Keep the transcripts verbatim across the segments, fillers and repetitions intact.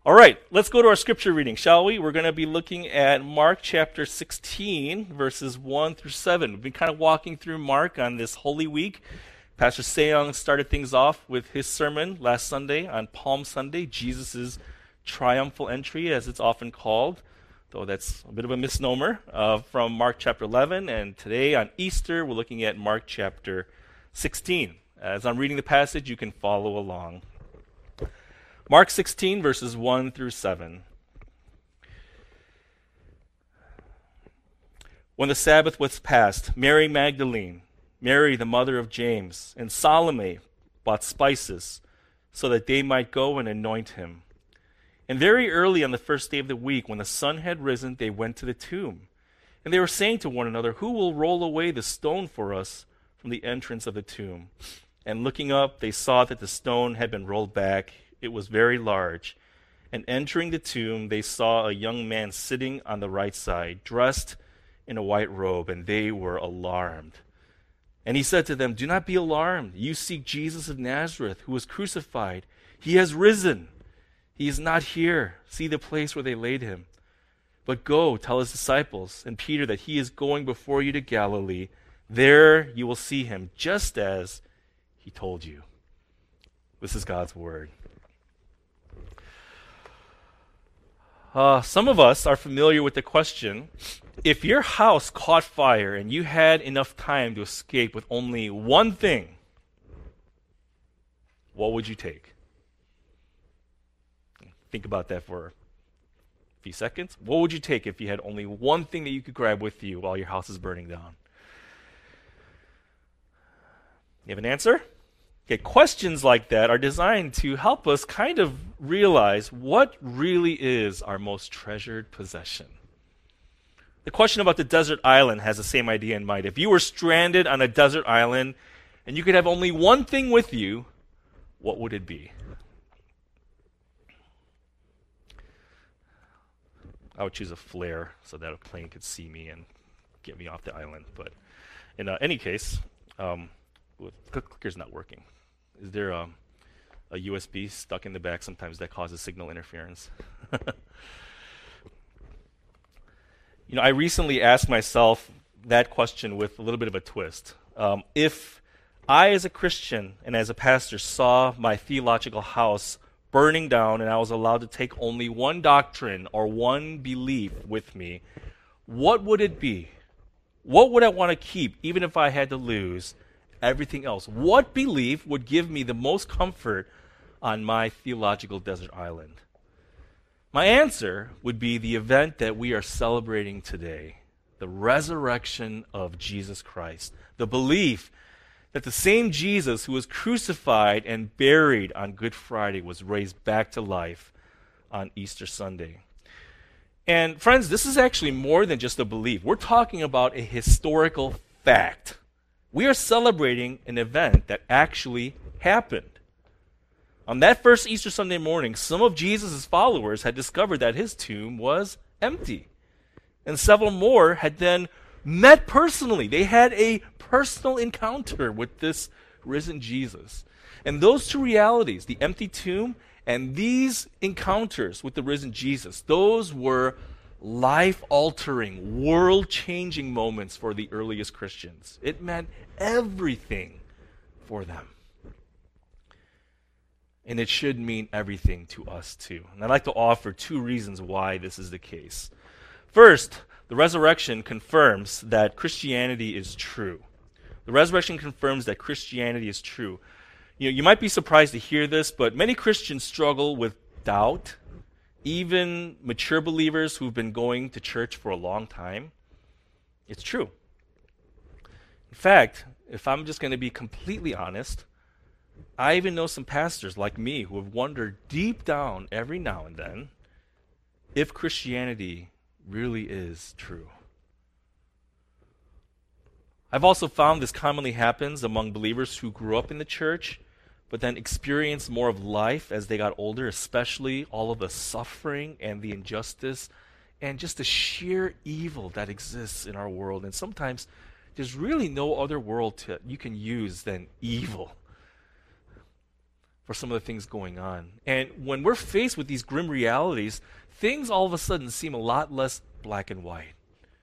All right, let's go to our scripture reading, shall we? We're going to be looking at Mark chapter sixteen, verses one through seven. We've been kind of walking through Mark on this Holy Week. Pastor Seong started things off with his sermon last Sunday on Palm Sunday, Jesus' triumphal entry, as it's often called, though that's a bit of a misnomer, uh, from Mark chapter eleven. And today on Easter, we're looking at Mark chapter sixteen. As I'm reading the passage, you can follow along. Mark sixteen, verses one through seven. When the Sabbath was past, Mary Magdalene, Mary the mother of James, and Salome bought spices so that they might go and anoint him. And very early on the first day of the week, when the sun had risen, they went to the tomb. And they were saying to one another, "Who will roll away the stone for us from the entrance of the tomb?" And looking up, they saw that the stone had been rolled back. It was very large. And entering the tomb, they saw a young man sitting on the right side, dressed in a white robe, and they were alarmed. And he said to them, "Do not be alarmed. You seek Jesus of Nazareth, who was crucified. He has risen. He is not here. See the place where they laid him. But go, tell his disciples and Peter that he is going before you to Galilee. There you will see him, just as he told you." This is God's word. Uh, some of us are familiar with the question, if your house caught fire and you had enough time to escape with only one thing, what would you take? Think about that for a few seconds. What would you take if you had only one thing that you could grab with you while your house is burning down? You have an answer? Okay, questions like that are designed to help us kind of realize what really is our most treasured possession. The question about the desert island has the same idea in mind. If you were stranded on a desert island and you could have only one thing with you, what would it be? I would choose a flare so that a plane could see me and get me off the island. But in uh, any case, um, the clicker's not working. Is there a, a U S B stuck in the back sometimes that causes signal interference? You know, I recently asked myself that question with a little bit of a twist. Um, if I, as a Christian and as a pastor, saw my theological house burning down and I was allowed to take only one doctrine or one belief with me, what would it be? What would I want to keep, even if I had to lose everything else? What belief would give me the most comfort on my theological desert island? My answer would be the event that we are celebrating today, the resurrection of Jesus Christ, the belief that the same Jesus who was crucified and buried on Good Friday was raised back to life on Easter Sunday. And friends, this is actually more than just a belief. We're talking about a historical fact. We are celebrating an event that actually happened. On that first Easter Sunday morning, some of Jesus' followers had discovered that his tomb was empty. And several more had then met personally. They had a personal encounter with this risen Jesus. And those two realities, the empty tomb and these encounters with the risen Jesus, those were life-altering, world-changing moments for the earliest Christians. It meant everything for them. And it should mean everything to us too. And I'd like to offer two reasons why this is the case. First, the resurrection confirms that Christianity is true. The resurrection confirms that Christianity is true. You know, you might be surprised to hear this, but many Christians struggle with doubt. Even mature believers who've been going to church for a long time. It's true. In fact, if I'm just going to be completely honest, I even know some pastors like me who have wondered deep down every now and then if Christianity really is true. I've also found this commonly happens among believers who grew up in the church but then experienced more of life as they got older, especially all of the suffering and the injustice and just the sheer evil that exists in our world. And sometimes there's really no other world to, you can use than evil. for some of the things going on. And when we're faced with these grim realities, things all of a sudden seem a lot less black and white.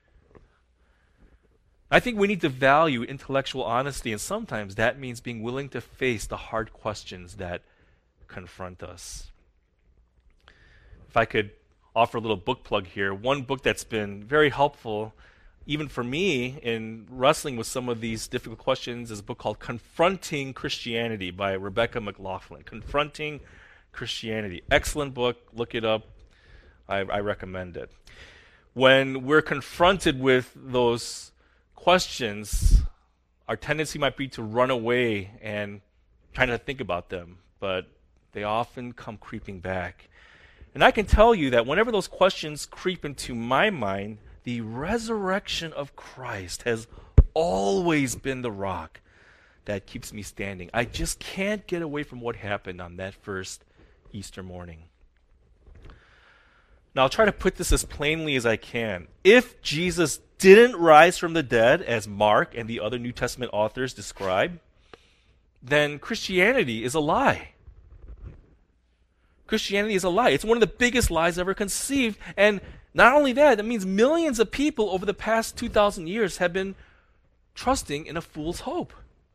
I think we need to value intellectual honesty, and sometimes that means being willing to face the hard questions that confront us. If I could offer a little book plug here, one book that's been very helpful, even for me, in wrestling with some of these difficult questions is a book called Confronting Christianity by Rebecca McLaughlin. Confronting Christianity. Excellent book. Look it up. I, I recommend it. When we're confronted with those questions, our tendency might be to run away and try to think about them, but they often come creeping back. And I can tell you that whenever those questions creep into my mind, the resurrection of Christ has always been the rock that keeps me standing. I just can't get away from what happened on that first Easter morning. Now, I'll try to put this as plainly as I can. If Jesus didn't rise from the dead, as Mark and the other New Testament authors describe, then Christianity is a lie. Christianity is a lie. It's one of the biggest lies ever conceived. And not only that, that means millions of people over the past two thousand years have been trusting in a fool's hope.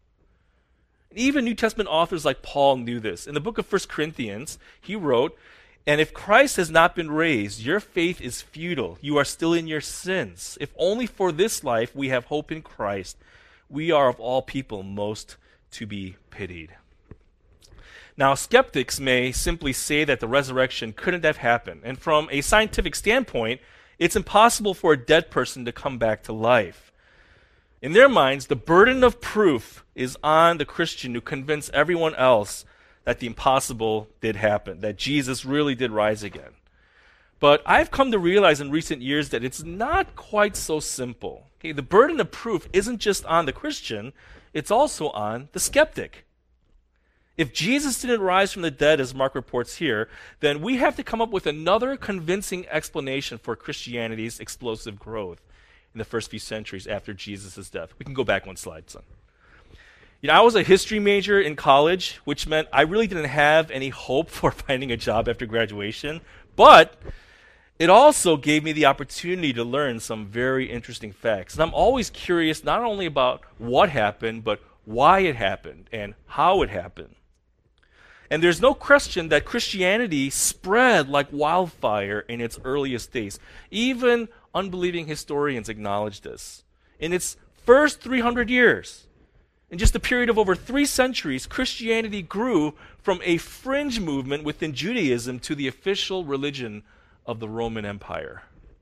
Even New Testament authors like Paul knew this. In the book of First Corinthians, he wrote, "And if Christ has not been raised, your faith is futile. You are still in your sins. If only for this life we have hope in Christ, we are of all people most to be pitied." Now, skeptics may simply say that the resurrection couldn't have happened. And from a scientific standpoint, it's impossible for a dead person to come back to life. In their minds, the burden of proof is on the Christian to convince everyone else that the impossible did happen, that Jesus really did rise again. But I've come to realize in recent years that it's not quite so simple. Okay, the burden of proof isn't just on the Christian, it's also on the skeptic. If Jesus didn't rise from the dead, as Mark reports here, then we have to come up with another convincing explanation for Christianity's explosive growth in the first few centuries after Jesus' death. We can go back one slide, son. You know, I was a history major in college, which meant I really didn't have any hope for finding a job after graduation, but it also gave me the opportunity to learn some very interesting facts. And I'm always curious not only about what happened, but why it happened and how it happened. And there's no question that Christianity spread like wildfire in its earliest days. Even unbelieving historians acknowledge this. In its first three hundred years, in just a period of over three centuries, Christianity grew from a fringe movement within Judaism to the official religion of the Roman Empire.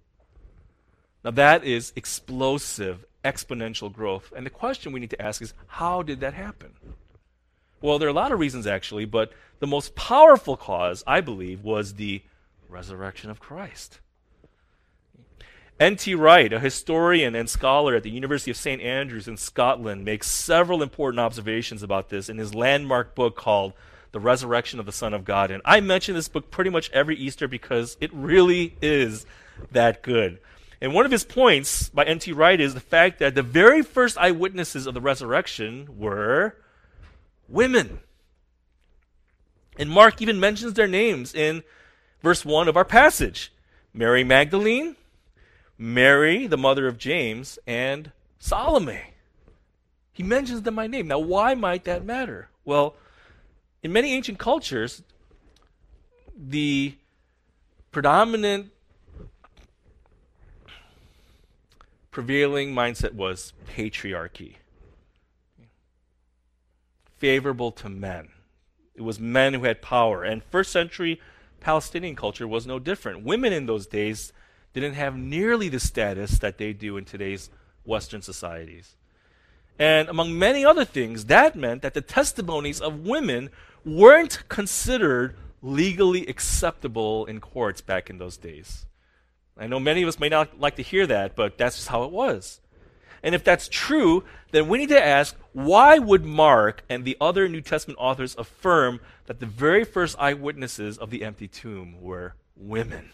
Now that is explosive, exponential growth. And the question we need to ask is, how did that happen? Well, there are a lot of reasons actually, but the most powerful cause, I believe, was the resurrection of Christ. N T Wright, a historian and scholar at the University of Saint Andrews in Scotland, makes several important observations about this in his landmark book called The Resurrection of the Son of God. And I mention this book pretty much every Easter because it really is that good. And one of his points by N T Wright is the fact that the very first eyewitnesses of the resurrection were women. And Mark even mentions their names in verse one of our passage. Mary Magdalene, Mary, the mother of James, and Salome. He mentions them by name. Now, why might that matter? Well, in many ancient cultures, the predominant prevailing mindset was patriarchy. Favorable to men. It was men who had power. And first century Palestinian culture was no different. Women in those days didn't have nearly the status that they do in today's Western societies. And among many other things, that meant that the testimonies of women weren't considered legally acceptable in courts back in those days. I know many of us may not like to hear that, but that's just how it was. And if that's true, then we need to ask, why would Mark and the other New Testament authors affirm that the very first eyewitnesses of the empty tomb were women?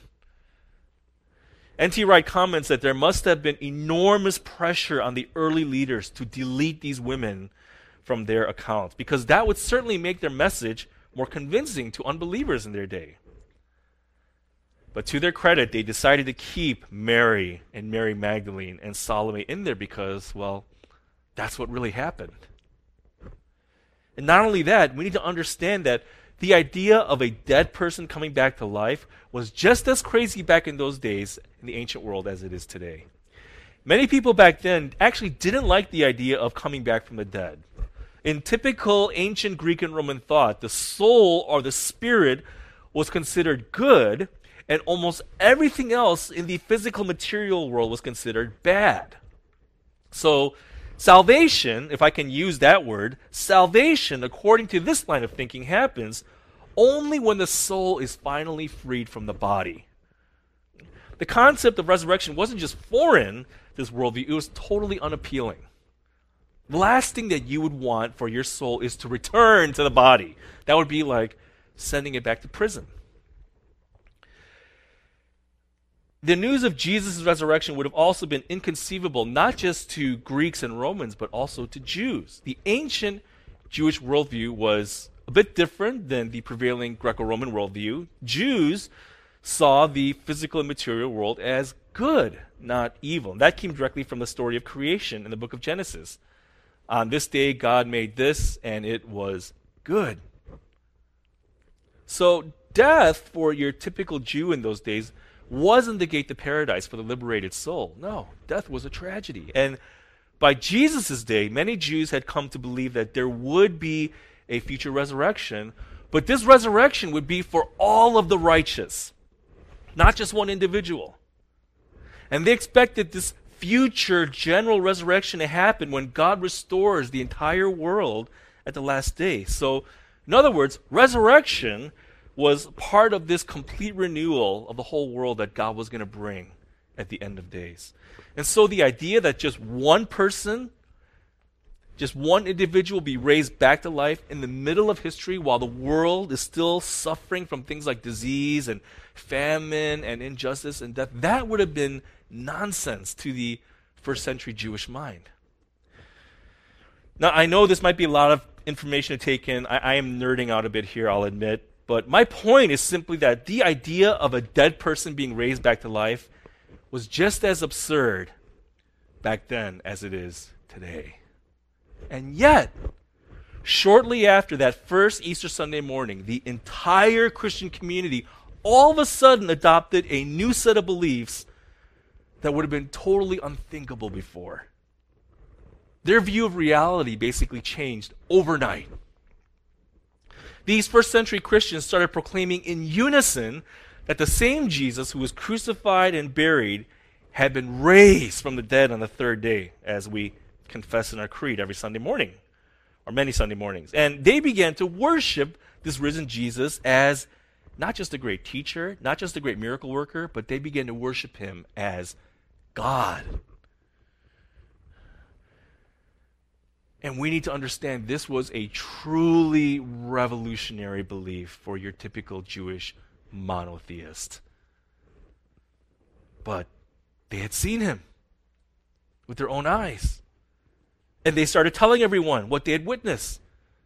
N T Wright comments that there must have been enormous pressure on the early leaders to delete these women from their accounts, because that would certainly make their message more convincing to unbelievers in their day. But to their credit, they decided to keep Mary and Mary Magdalene and Salome in there because, well, that's what really happened. And not only that, we need to understand that the idea of a dead person coming back to life was just as crazy back in those days in the ancient world as it is today. Many people back then actually didn't like the idea of coming back from the dead. In typical ancient Greek and Roman thought, the soul or the spirit was considered good, and almost everything else in the physical material world was considered bad. So, salvation, if I can use that word, salvation, according to this line of thinking, happens only when the soul is finally freed from the body. The concept of resurrection wasn't just foreign to this worldview, it was totally unappealing. The last thing that you would want for your soul is to return to the body. That would be like sending it back to prison. The news of Jesus' resurrection would have also been inconceivable, not just to Greeks and Romans, but also to Jews. The ancient Jewish worldview was a bit different than the prevailing Greco-Roman worldview. Jews saw the physical and material world as good, not evil. And that came directly from the story of creation in the book of Genesis. On this day, God made this, and it was good. So death for your typical Jew in those days wasn't the gate to paradise for the liberated soul. No, death was a tragedy. And by Jesus' day, many Jews had come to believe that there would be a future resurrection, but this resurrection would be for all of the righteous, not just one individual. And they expected this future general resurrection to happen when God restores the entire world at the last day. So, in other words, resurrection was part of this complete renewal of the whole world that God was going to bring at the end of days. And so the idea that just one person, just one individual be raised back to life in the middle of history while the world is still suffering from things like disease and famine and injustice and death, that would have been nonsense to the first century Jewish mind. Now, I know this might be a lot of information to take in. I, I am nerding out a bit here, I'll admit. But my point is simply that the idea of a dead person being raised back to life was just as absurd back then as it is today. And yet, shortly after that first Easter Sunday morning, the entire Christian community all of a sudden adopted a new set of beliefs that would have been totally unthinkable before. Their view of reality basically changed overnight. These first century Christians started proclaiming in unison that the same Jesus who was crucified and buried had been raised from the dead on the third day, as we confess in our creed every Sunday morning, or many Sunday mornings. And they began to worship this risen Jesus as not just a great teacher, not just a great miracle worker, but they began to worship him as God. And we need to understand this was a truly revolutionary belief for your typical Jewish monotheist. But they had seen him with their own eyes. And they started telling everyone what they had witnessed.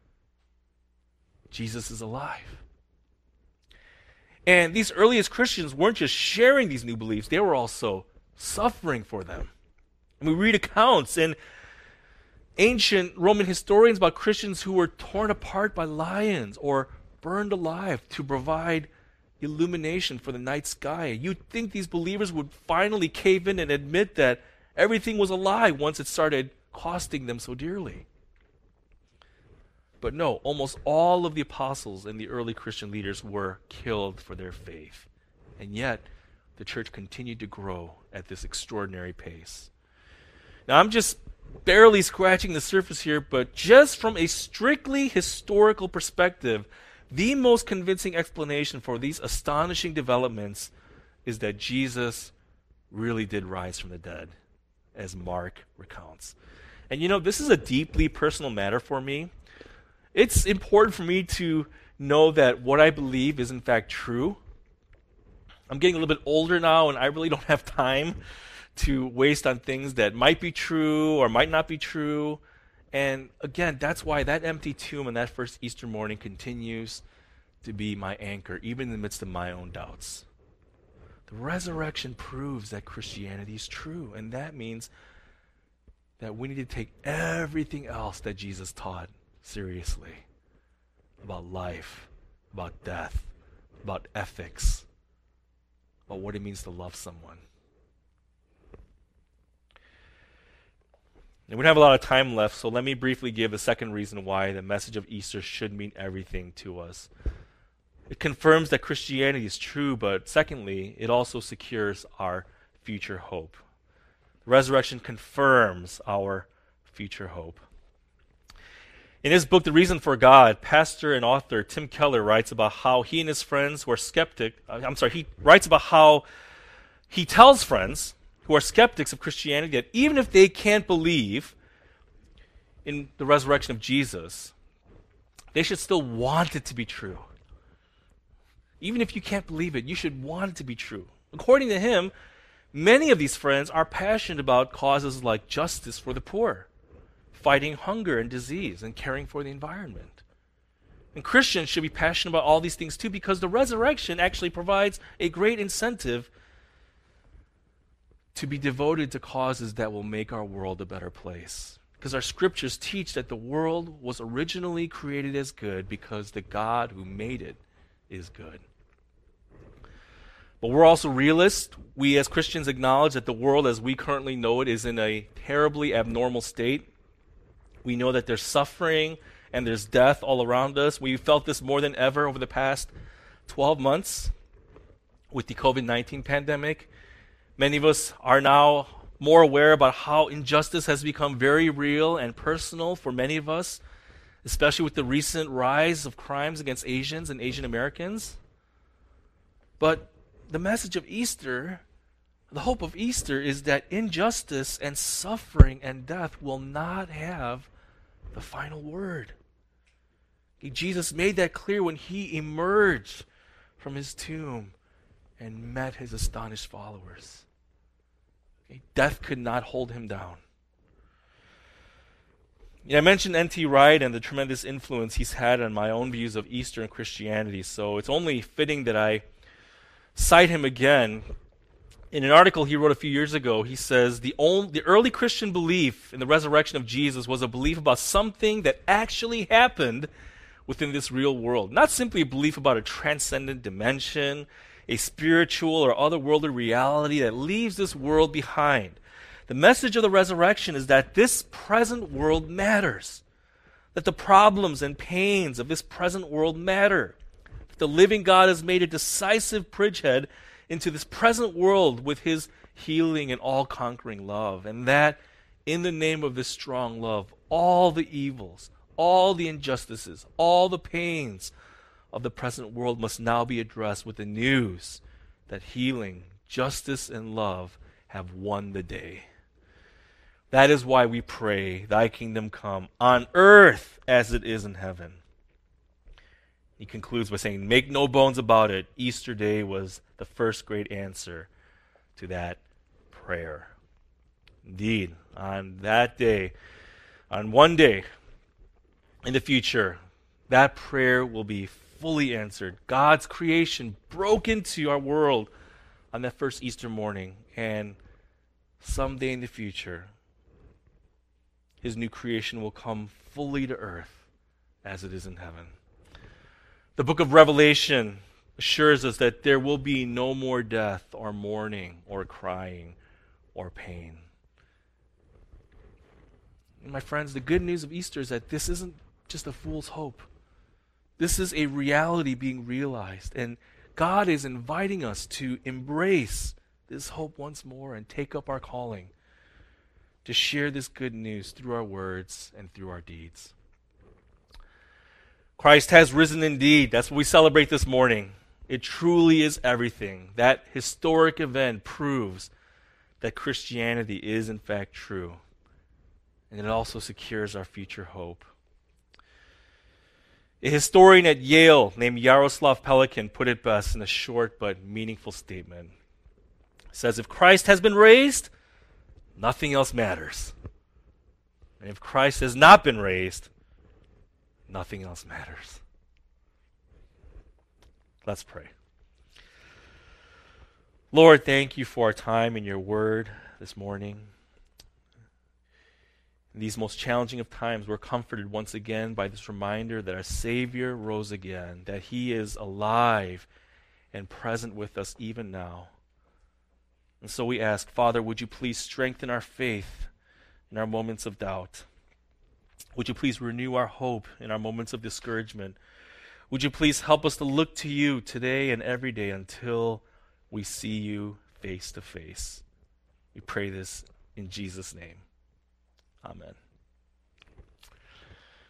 Jesus is alive. And these earliest Christians weren't just sharing these new beliefs, they were also suffering for them. And we read accounts in ancient Roman historians about Christians who were torn apart by lions or burned alive to provide illumination for the night sky. You'd think these believers would finally cave in and admit that everything was a lie once it started costing them so dearly. But no, almost all of the apostles and the early Christian leaders were killed for their faith. And yet, the church continued to grow at this extraordinary pace. Now, I'm just barely scratching the surface here, but just from a strictly historical perspective, the most convincing explanation for these astonishing developments is that Jesus really did rise from the dead, as Mark recounts. And you know, this is a deeply personal matter for me. It's important for me to know that what I believe is in fact true. I'm getting a little bit older now, and I really don't have time to waste on things that might be true or might not be true. And again, that's why that empty tomb on that first Easter morning continues to be my anchor, even in the midst of my own doubts. The resurrection proves that Christianity is true, and that means that we need to take everything else that Jesus taught seriously about life, about death, about ethics, about what it means to love someone. And we don't have a lot of time left, so let me briefly give a second reason why the message of Easter should mean everything to us. It confirms that Christianity is true, but secondly, it also secures our future hope. The resurrection confirms our future hope. In his book, The Reason for God, pastor and author Tim Keller writes about how he and his friends who are skeptic, I'm sorry, he writes about how he tells friends who are skeptics of Christianity that even if they can't believe in the resurrection of Jesus, they should still want it to be true. Even if you can't believe it, you should want it to be true. According to him, many of these friends are passionate about causes like justice for the poor, fighting hunger and disease, and caring for the environment. And Christians should be passionate about all these things too, because the resurrection actually provides a great incentive to be devoted to causes that will make our world a better place. Because our scriptures teach that the world was originally created as good because the God who made it is good. But we're also realists. We as Christians acknowledge that the world as we currently know it is in a terribly abnormal state. We know that there's suffering and there's death all around us. We felt this more than ever over the past twelve months with the covid nineteen pandemic. Many of us are now more aware about how injustice has become very real and personal for many of us, especially with the recent rise of crimes against Asians and Asian Americans. But the message of Easter, the hope of Easter, is that injustice and suffering and death will not have the final word. Jesus made that clear when he emerged from his tomb and met his astonished followers. Death could not hold him down. You know, I mentioned N T Wright and the tremendous influence he's had on my own views of Easter and Christianity, so it's only fitting that I cite him again. In an article he wrote a few years ago, he says, the, only, the early Christian belief in the resurrection of Jesus was a belief about something that actually happened within this real world. Not simply a belief about a transcendent dimension, a spiritual or otherworldly reality that leaves this world behind. The message of the resurrection is that this present world matters, that the problems and pains of this present world matter, that the living God has made a decisive bridgehead into this present world with his healing and all-conquering love, and that in the name of this strong love, all the evils, all the injustices, all the pains of the present world must now be addressed with the news that healing, justice, and love have won the day. That is why we pray, thy kingdom come on earth as it is in heaven. He concludes by saying, make no bones about it, Easter Day was the first great answer to that prayer. Indeed, on that day, on one day in the future, that prayer will be fully answered. God's creation broke into our world on that first Easter morning, and someday in the future, his new creation will come fully to earth as it is in heaven. The book of Revelation assures us that there will be no more death or mourning or crying or pain. And my friends, the good news of Easter is that this isn't just a fool's hope. This is a reality being realized, and God is inviting us to embrace this hope once more and take up our calling to share this good news through our words and through our deeds. Christ has risen indeed. That's what we celebrate this morning. It truly is everything. That historic event proves that Christianity is in fact true, and it also secures our future hope. A historian at Yale named Yaroslav Pelikan put it best in a short but meaningful statement. He says, if Christ has been raised, nothing else matters. And if Christ has not been raised, nothing else matters. Let's pray. Lord, thank you for our time in your word this morning. In these most challenging of times, we're comforted once again by this reminder that our Savior rose again, that he is alive and present with us even now. And so we ask, Father, would you please strengthen our faith in our moments of doubt? Would you please renew our hope in our moments of discouragement? Would you please help us to look to you today and every day until we see you face to face? We pray this in Jesus' name. Amen.